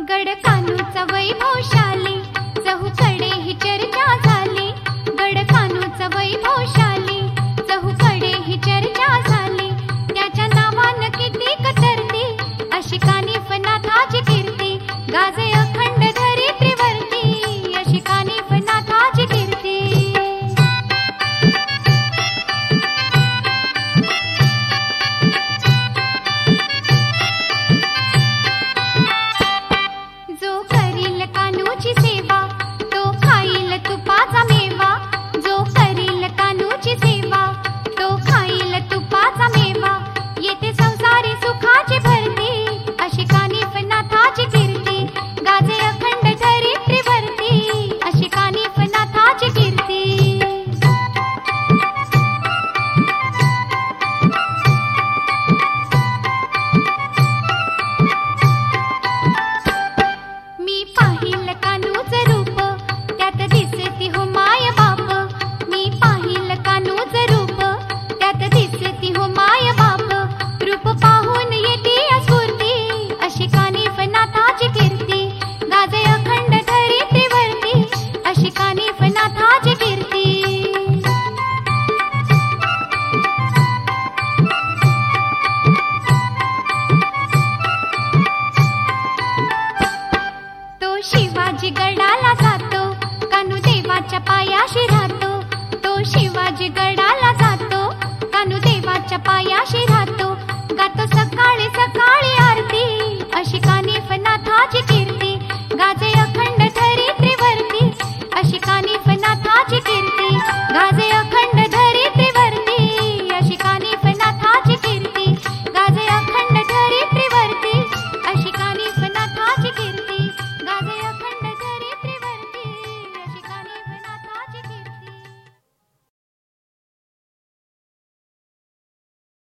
गड कान्हूचा वैभवशाली चहूकडे ही चर्चा झाली. गड कान्हूचा वैभवशाली चहूकडे ही चर्चा झाली. त्याच्या नावानं किती कतरती अशी कानिफनाथाची कीर्ती. गाजे अखंड धरित्रीवरती अशी कानिफनाथाची कीर्ती. जो करील कान्हूची सेवा तो खाईल तुपाचा मेवा. जो करील कान्हूची सेवा तो खाईल तुपाचा मेवा. येते संसारी सुखाची भरती अशी कानिफनाथाची कीर्ती. गाजे अखंड धरित्रीवरती अशी कानिफनाथाची कीर्ती. मी पाहिल कान्हूचं रूप त्यात दिसती हो माय बाप. मी पाहिल कान्हूचं रूप त्यात दिसती हो माय बाप. रूप पाहून येते स्फूर्ती अशी कानिफनाथाची कीर्ती. गाजे अखंड धरित्रीवरती अशी कानिफनाथाची कीर्ती. तो शिवाजी गडाला जातो कान्हू देवाच्या पायाशी राहतो. तो शिवाजी गडाला जातो कान्हू देवाच्या पायाशी राहतो. गातो सकाळी सकाळी